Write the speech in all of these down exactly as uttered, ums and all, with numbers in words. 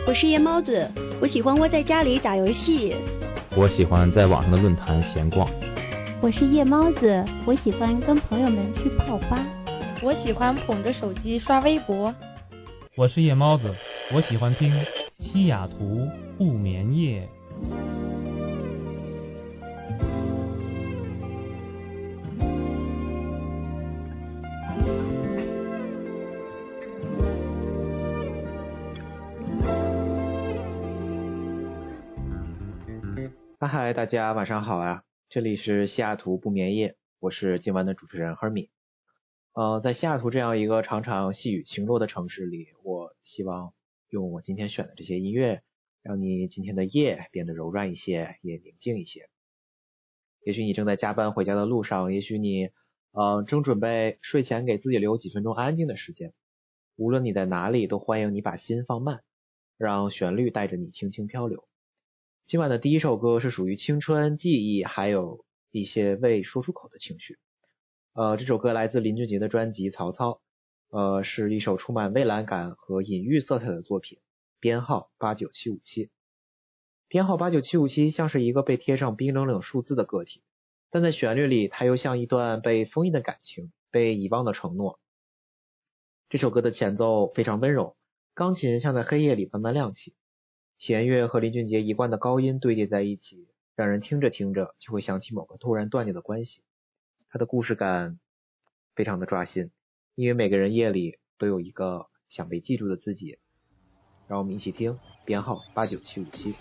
我是夜猫子，我喜欢窝在家里打游戏。 我喜欢在网上的论坛闲逛。 我是夜猫子，我喜欢跟朋友们去泡吧。 我喜欢捧着手机刷微博。 我是夜猫子，我喜欢听西雅图不眠夜。 嗨，大家晚上好啊！这里是西雅图不眠夜，我是今晚的主持人 Hermie。呃，在西雅图这样一个常常细雨晴落的城市里，我希望用我今天选的这些音乐，让你今天的夜变得柔软一些，也宁静一些。也许你正在加班回家的路上，也许你呃正准备睡前给自己留几分钟安静的时间。无论你在哪里，都欢迎你把心放慢，让旋律带着你轻轻漂流。今晚的第一首歌是属于青春记忆，还有一些未说出口的情绪。呃，这首歌来自林俊杰的专辑《曹操》，呃，是一首充满蔚蓝感和隐喻色彩的作品，编号八九七五七。编号八九七五七像是一个被贴上冰冷冷数字的个体，但在旋律里，它又像一段被封印的感情，被遗忘的承诺。这首歌的前奏非常温柔，钢琴像在黑夜里慢慢亮起。弦乐和林俊杰一贯的高音堆叠在一起，让人听着听着就会想起某个突然断掉的关系。他的故事感非常的抓心，因为每个人夜里都有一个想被记住的自己。让我们一起听编号八九七五七。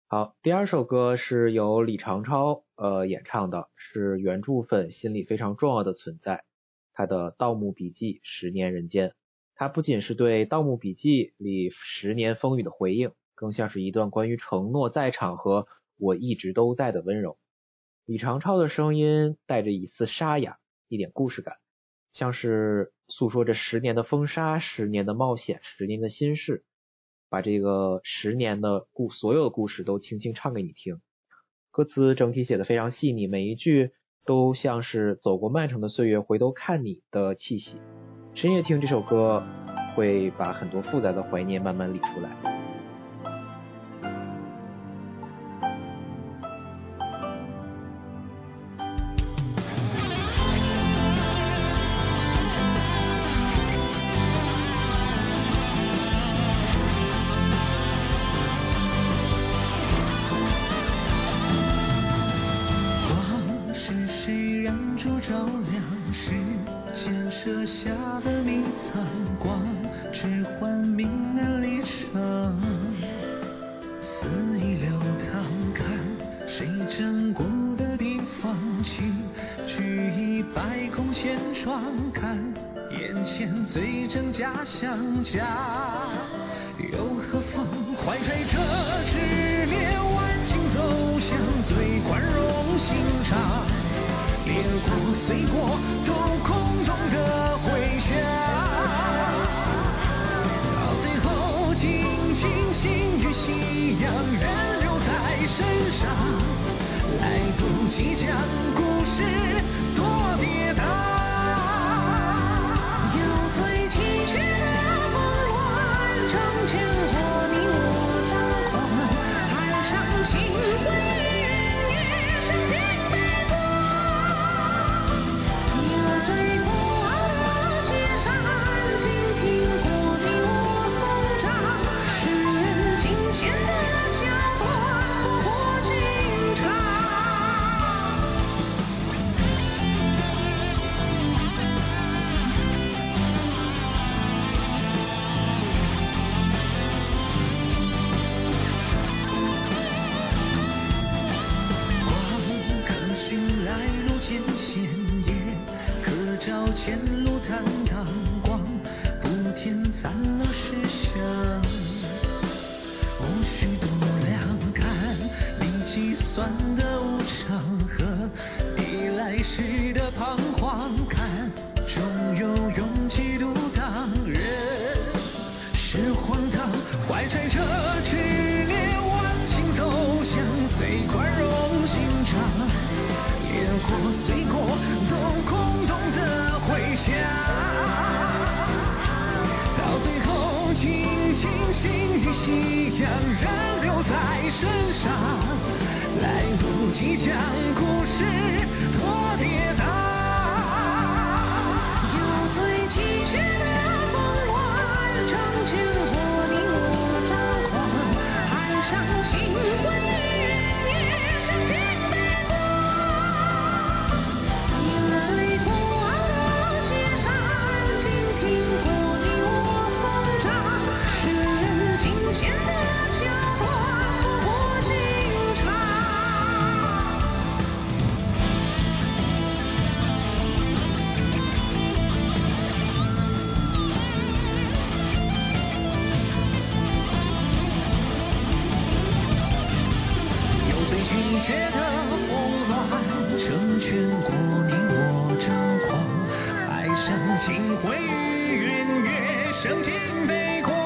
好，第二首歌是由李长超呃演唱的，是原著粉心里非常重要的存在。他的《盗墓笔记：十年人间》，它不仅是对《盗墓笔记》里十年风雨的回应，更像是一段关于承诺在场和我一直都在的温柔。李长超的声音带着一丝沙哑，一点故事感，像是诉说着十年的风沙、十年的冒险、十年的心事，把这个十年的故所有的故事都轻轻唱给你听。歌词整体写得非常细腻，每一句都像是走过漫长的岁月回头看你的气息。深夜听这首歌会把很多复杂的怀念慢慢理出来。 相加又何妨？怀揣着执念，万顷走向最宽容心肠。烈火碎过，都空洞的回响。到最后，尽情心与夕阳仍留在身上，来不及将故事多跌宕。前路坦荡光，不添残了世相。无需多两看，你计算的无常和你来时的彷徨，看终有勇气独当，人是荒唐。怀揣着炽烈万顷走向最宽容心肠，烈火碎过，都空洞的回响。到最后，尽情心与夕阳仍留在身上，来不及将故事多跌宕。有最崎岖的峰峦，成全过你我张狂，海上情魂夜夜上尽飞过。有最孤傲的雪山，静听过你我疯长，世人惊险的桥段，不过寻常。有最曲折的慌乱，成全过你我张狂，海上情回云月，升尽悲狂。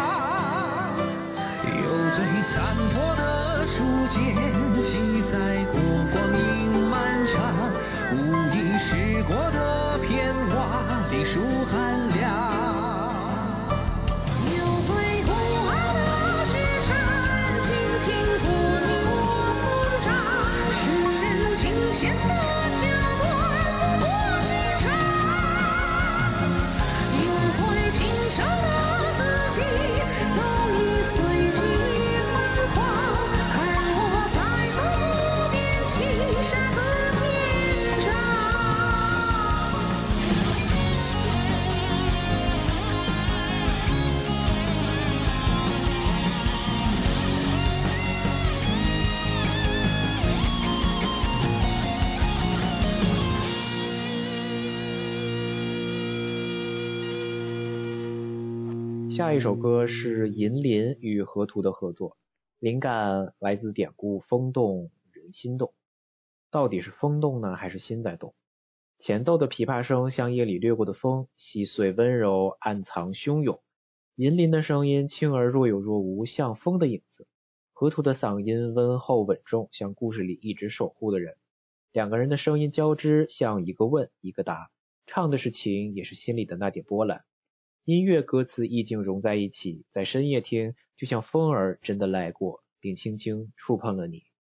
有最残破的初见，记载过光阴漫长，无意识过的片瓦，历数寒凉。有最孤傲的雪山，静听过你我疯长，世人惊险的桥段，不过寻常。有最轻生的自己，都已随记忆泛黄，而我再度不点青山和篇章。 下一首歌是银林与河图的合作，灵感来自典故风动人心动。到底是风动呢，还是心在动？前奏的琵琶声像夜里掠过的风，细碎温柔，暗藏汹涌。银林的声音轻而若有若无，像风的影子。河图的嗓音温厚稳重，像故事里一直守护的人。两个人的声音交织，像一个问一个答，唱的是情，也是心里的那点波澜。音乐歌词意境融在一起，在深夜听，就像风儿真的来过，并轻轻触碰了你。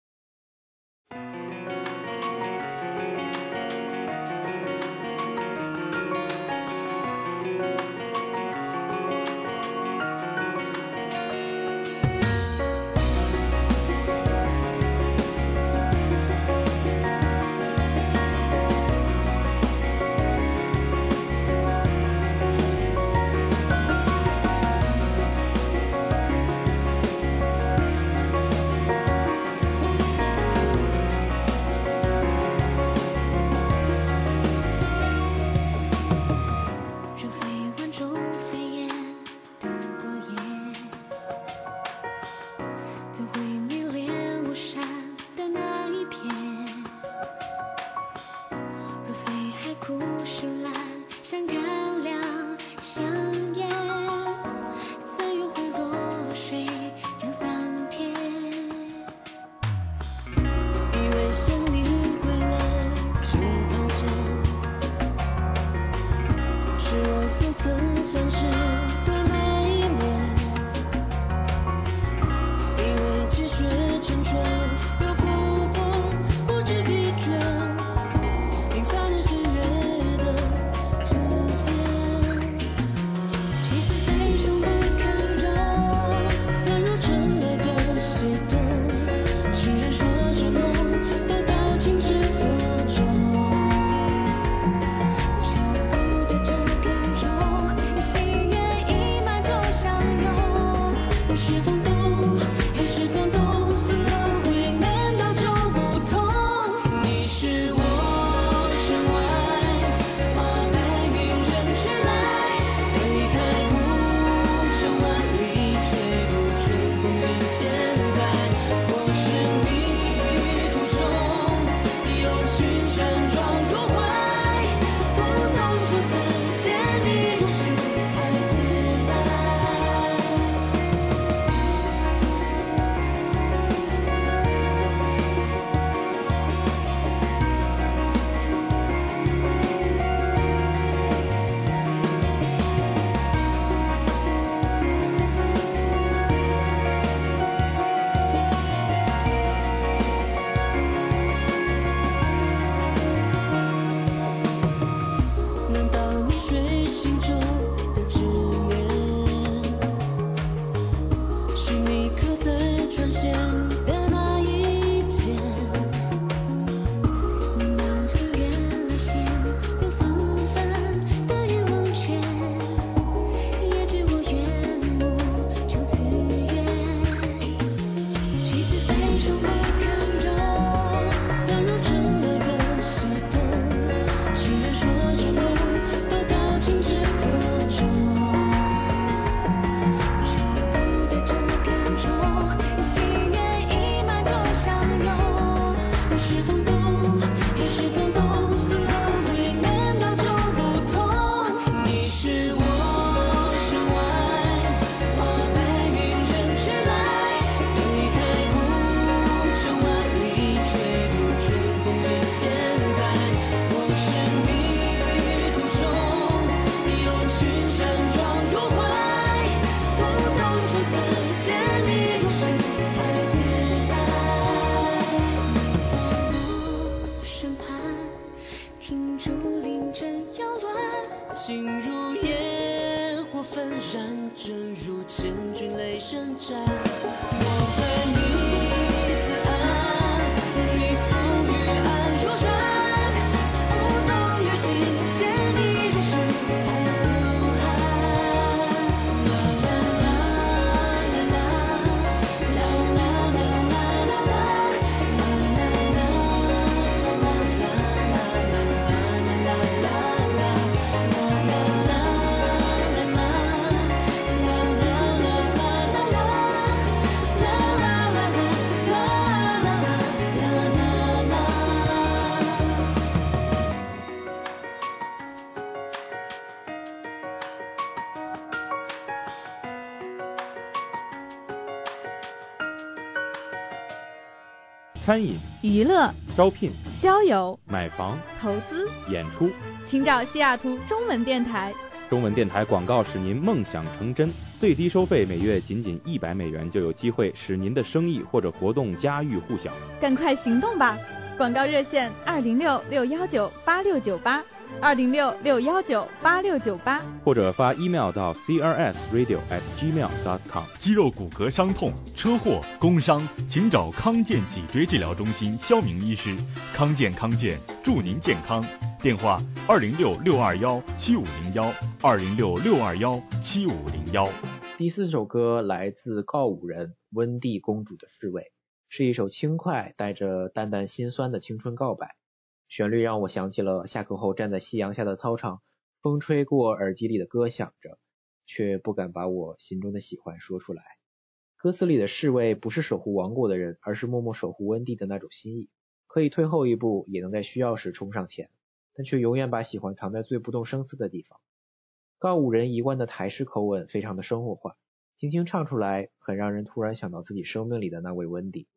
餐饮、 娱乐、 招聘、 交友、 买房、 投资、 演出， 请找西雅图中文电台。 中文电台广告使您梦想成真，最低收费每月仅仅一百美元，就有机会使您的生意或者活动家喻户晓。 赶快行动吧！广告热线二零六六幺九八六九八，二零六六幺九八六九八， 或者发 email 到 c r s radio at gmail dot com。 肌肉骨骼伤痛、车祸、工伤，请找康健脊椎治疗中心肖明医师。康健康健，祝您健康。电话二零六六二幺七五零幺，二零六六二幺七五零幺。 第四首歌来自告五人温蒂公主的侍卫，是一首轻快带着淡淡心酸的青春告白。旋律让我想起了下课后站在夕阳下的操场，风吹过耳机里的歌响着，却不敢把我心中的喜欢说出来。歌词里的侍卫不是守护王国的人，而是默默守护温蒂的那种心意，可以退后一步，也能在需要时冲上前，但却永远把喜欢藏在最不动声色的地方。告五人一贯的台式口吻非常的生活化，轻轻唱出来，很让人突然想到自己生命里的那位温蒂。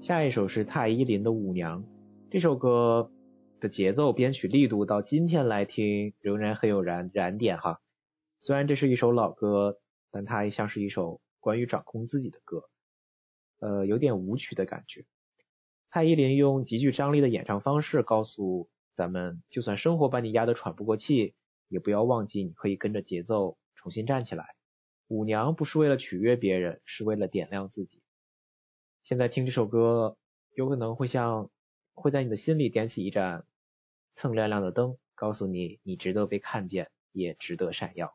下一首是太依林的舞娘，这首歌的节奏编曲力度到今天来听仍然很有燃燃点哈。虽然这是一首老歌，但它也像是一首关于掌控自己的歌，呃，有点舞曲的感觉。蔡依林用极具张力的演唱方式告诉咱们，就算生活把你压得喘不过气，也不要忘记你可以跟着节奏重新站起来。舞娘不是为了取悦别人，是为了点亮自己。现在听这首歌，有可能会像会在你的心里点起一盏蹭亮亮的灯，告诉你你值得被看见，也值得闪耀。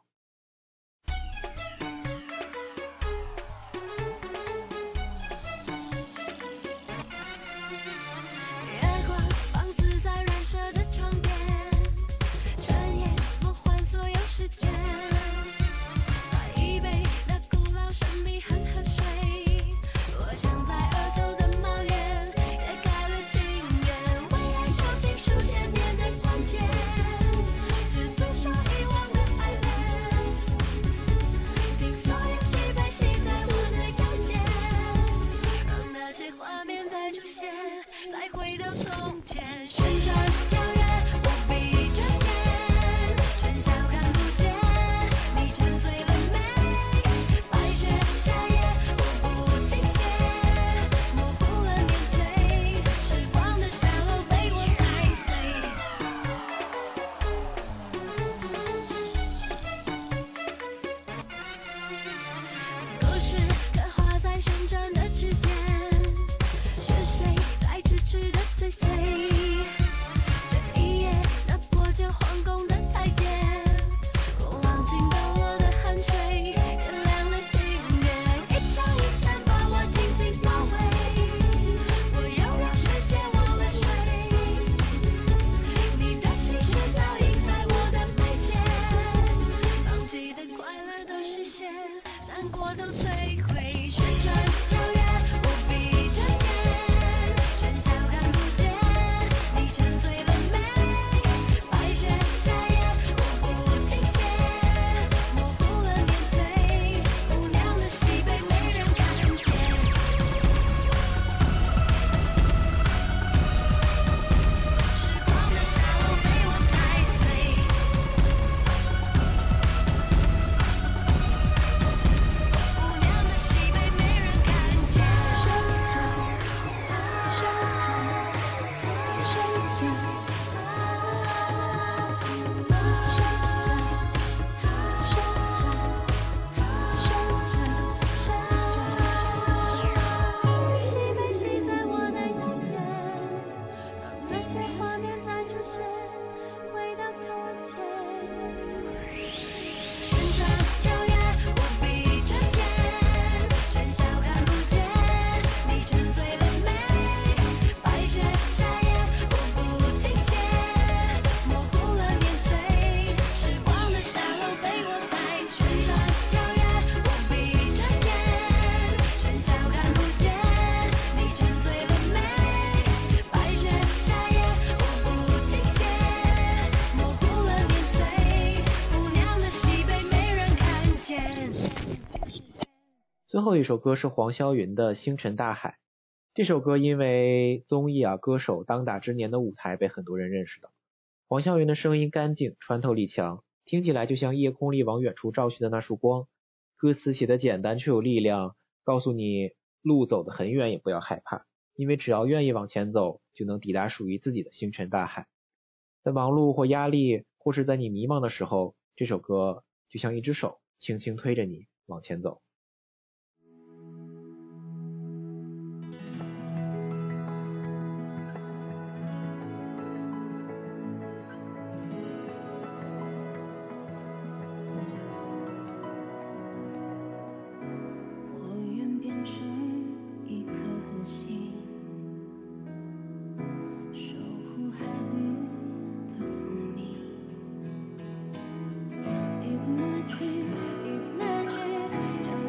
最后一首歌是黄霄云的《星辰大海》，这首歌因为综艺啊歌手当打之年的舞台被很多人认识的。黄霄云的声音干净，穿透力强，听起来就像夜空里往远处照去的那束光。歌词写得简单却有力量，告诉你路走得很远也不要害怕，因为只要愿意往前走，就能抵达属于自己的星辰大海。在忙碌或压力，或是在你迷茫的时候，这首歌就像一只手轻轻推着你往前走。 Imagine, imagine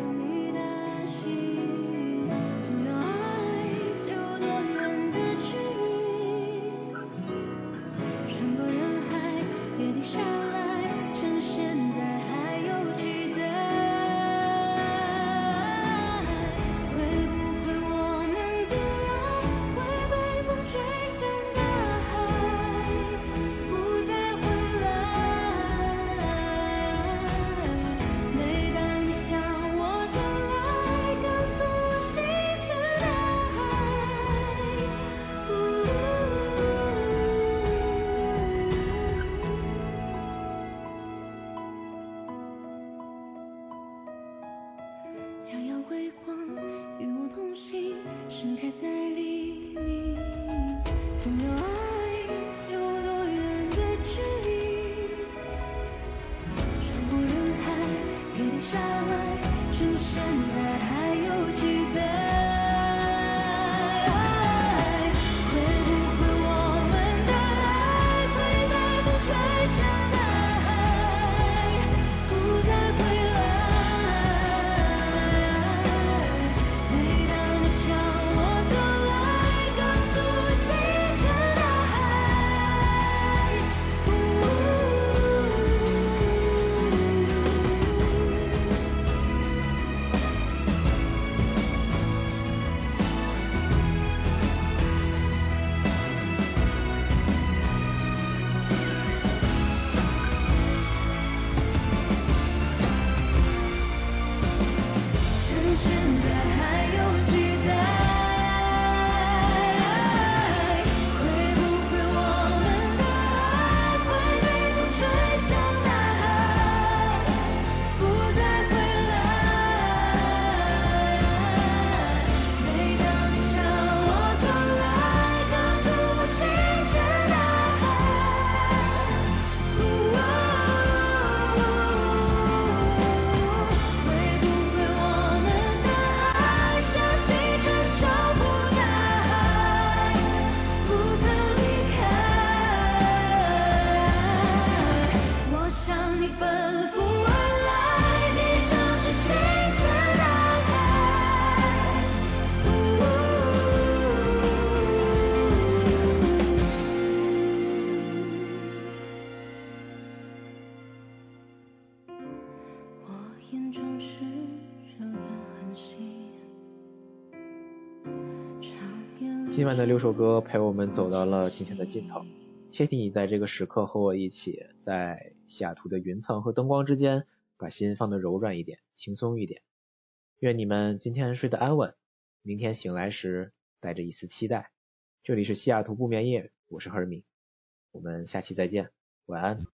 今晚的六首歌陪我们走到了今天的尽头，谢谢你在这个时刻和我一起在西雅图的云层和灯光之间把心放得柔软一点，轻松一点。愿你们今天睡得安稳，明天醒来时带着一丝期待。这里是西雅图不眠夜，我是赫尔米，我们下期再见，晚安。